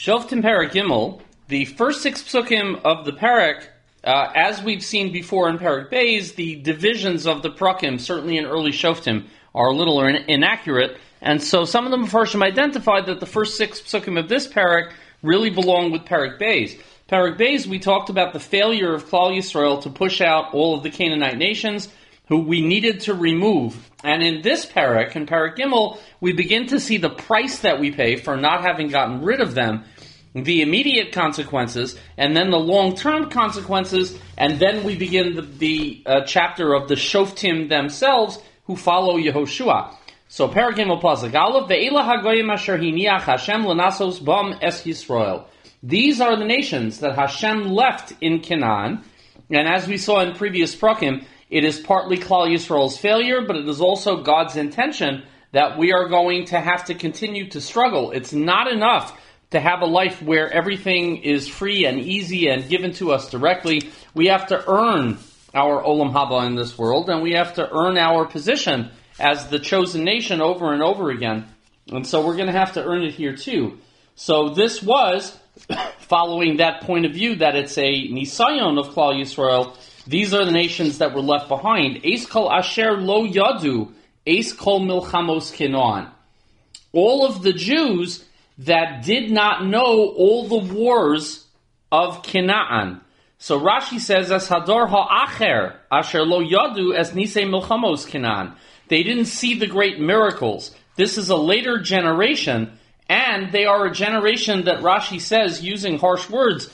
Shoftim Perek Gimel, the first 6 psukim of the Perek, as we've seen before in Perek Beis, the divisions of the Prakim, certainly in early Shoftim, are a little inaccurate, and so some of the Mefarshim identified that the first 6 psukim of this Perek really belong with Perek Beis. Perek Beis, we talked about the failure of Klal Yisrael to push out all of the Canaanite nations, who we needed to remove. And in this Perek, in Perek Gimel, we begin to see the price that we pay for not having gotten rid of them, the immediate consequences, and then the long-term consequences, and then we begin the chapter of the Shoftim themselves, who follow Yehoshua. So Perek Gimel Pasuk Aleph, Ve'ela hagoyim asher hiniach Hashem lenasos bam es Yisrael. These are the nations that Hashem left in Canaan, and as we saw in previous Prakim, it is partly Klal Yisrael's failure, but it is also God's intention that we are going to have to continue to struggle. It's not enough to have a life where everything is free and easy and given to us directly. We have to earn our Olam Haba in this world, and we have to earn our position as the chosen nation over and over again. And so we're going to have to earn it here too. So this was following that point of view that it's a nisayon of Klal Yisrael. These are the nations that were left behind. Eis kol asher lo yadu, eis kol milchamos Canaan. All of the Jews that did not know all the wars of Canaan. So Rashi says, as hador ha'acher, asher lo yadu es nisei milchamos Canaan. They didn't see the great miracles. This is a later generation, and they are a generation that Rashi says, using harsh words,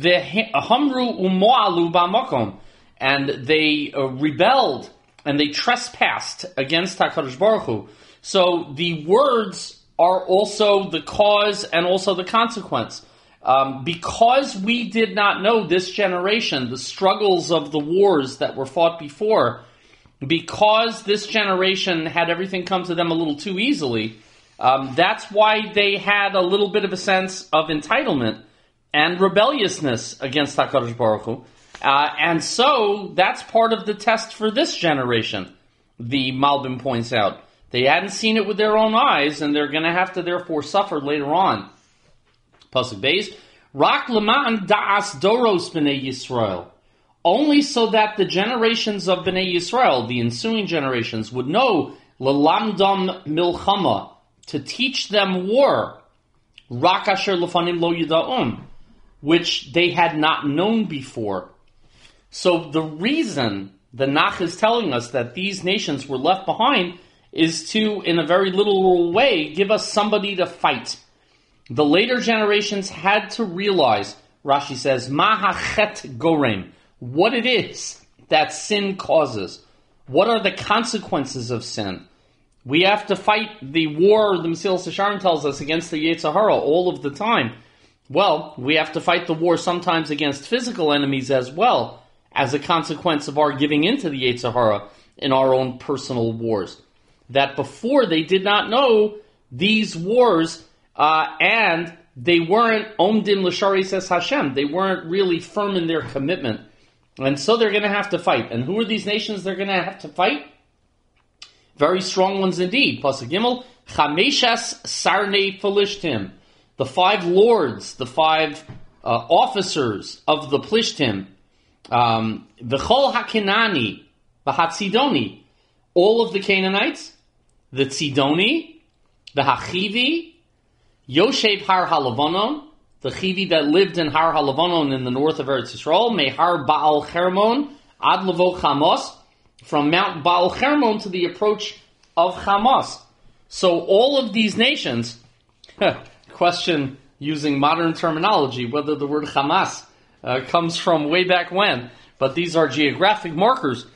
v'hamru u'mo'alu ba'makom. And they rebelled, and they trespassed against HaKadosh Baruch Hu. So the words are also the cause and also the consequence. Because we did not know, this generation, the struggles of the wars that were fought before, because this generation had everything come to them a little too easily, that's why they had a little bit of a sense of entitlement and rebelliousness against HaKadosh Baruch Hu. And so that's part of the test for this generation, the Malbim points out. They hadn't seen it with their own eyes, and they're going to have to therefore suffer later on. Pasuk Beis, Rak lema'an da'as doros b'nei Yisrael. Only so that the generations of Bnei Yisrael, the ensuing generations, would know lelamdam milchama, to teach them war, rak asher lefanim lo yida'um, which they had not known before. So the reason the Nach is telling us that these nations were left behind is to, in a very literal way, give us somebody to fight. The later generations had to realize, Rashi says, Mahachet Gorem, what it is that sin causes. What are the consequences of sin? We have to fight the war, the Mesilas Yesharim tells us, against the Yetzer Hara all of the time. Well, we have to fight the war sometimes against physical enemies as well, as a consequence of our giving into the Yetzer Hara in our own personal wars. That before they did not know these wars, and they weren't omdim l'shari says Hashem. They weren't really firm in their commitment. And so they're going to have to fight. And who are these nations they're going to have to fight? Very strong ones indeed. Pasuk Gimel, Chameshas Sarnei Pelishtim. The 5 lords, the 5 officers of the Plishtim. V'chol HaKenani, v'Hatzidoni, all of the Canaanites, the Tzidoni, the Hachivi, Yoshev Har HaLavanon, the Chivi that lived in Har HaLavanon in the north of Eretz Yisrael, Mehar Baal Hermon, Ad Levo Chamos, from Mount Baal Hermon to the approach of Hamas. So all of these nations, question using modern terminology, whether the word Hamas comes from way back when, but these are geographic markers.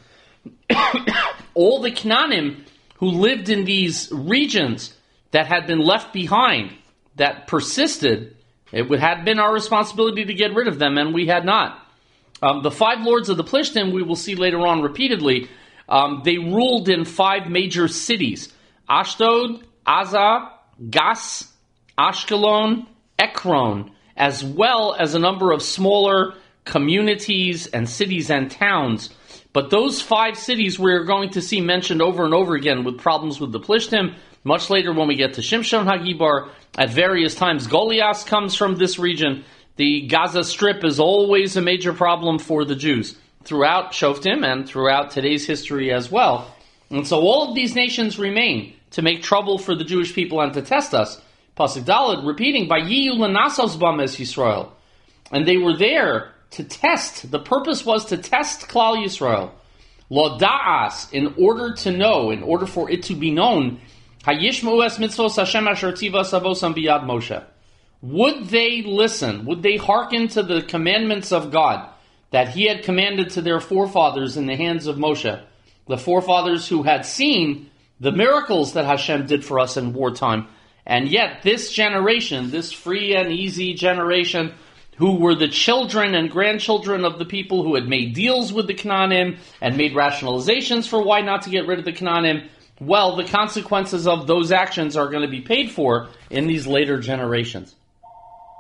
All the Canaanim who lived in these regions that had been left behind, that persisted, it had been our responsibility to get rid of them, and we had not. The 5 lords of the Plishtim, we will see later on repeatedly, they ruled in 5 major cities: Ashdod, Azah, Gas, Ashkelon, Ekron, as well as a number of smaller communities and cities and towns. But those 5 cities we're going to see mentioned over and over again with problems with the Plishtim, Much later, when we get to Shimshon Hagibar, at various times, Goliath comes from this region. The Gaza Strip is always a major problem for the Jews throughout Shoftim and throughout today's history as well. And so all of these nations remain to make trouble for the Jewish people and to test us. Pasuk Daled, repeating, Vayiyu lenasos bam es Yisrael. And they were there to test. The purpose was to test Klal Yisrael. Lo da'as, in order to know, in order for it to be known, Hayishmu es mitzvos Hashem asher tzivas avosam biyad Moshe. Would they listen? Would they hearken to the commandments of God that He had commanded to their forefathers in the hands of Moshe? The forefathers who had seen the miracles that Hashem did for us in wartime. And yet this generation, this free and easy generation, who were the children and grandchildren of the people who had made deals with the Canaanim and made rationalizations for why not to get rid of the Canaanim, well, the consequences of those actions are going to be paid for in these later generations.